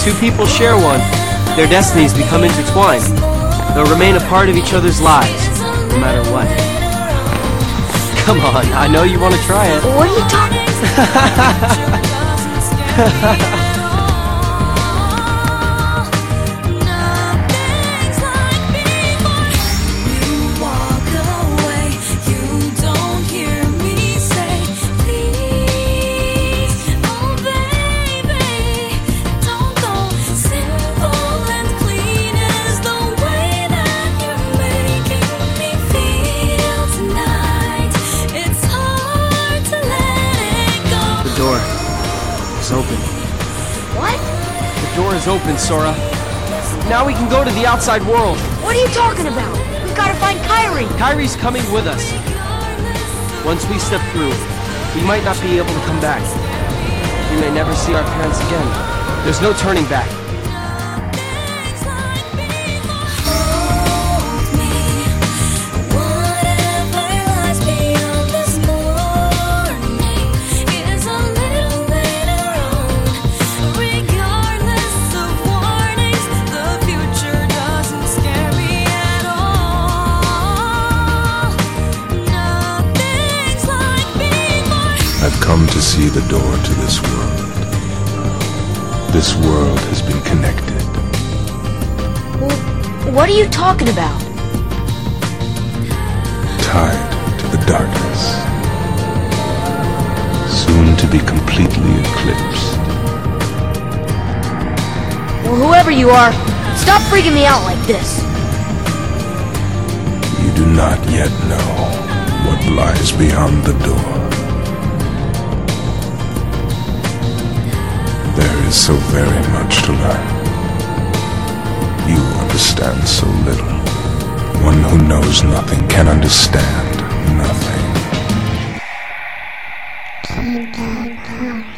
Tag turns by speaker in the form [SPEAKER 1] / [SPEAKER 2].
[SPEAKER 1] two people share one, their destinies become intertwined. They'll remain a part of each other's lives, no matter what. Come on, I know you want to try it.
[SPEAKER 2] What are you talking about?
[SPEAKER 1] The door is open.
[SPEAKER 2] What?
[SPEAKER 1] The door is open, Sora. Now we can go to the outside world.
[SPEAKER 2] What are you talking about? We've got to find Kairi.
[SPEAKER 1] Kairi's coming with us. Once we step through, we might not be able to come back. We may never see our parents again. There's no turning back.
[SPEAKER 3] I've come to see the door to this world. This world has been connected.
[SPEAKER 2] Well, what are you talking about?
[SPEAKER 3] Tied to the darkness. Soon to be completely eclipsed.
[SPEAKER 2] Well, whoever you are, stop freaking me out like this.
[SPEAKER 3] You do not yet know what lies beyond the door. There is so very much to learn. You understand so little. One who knows nothing can understand nothing.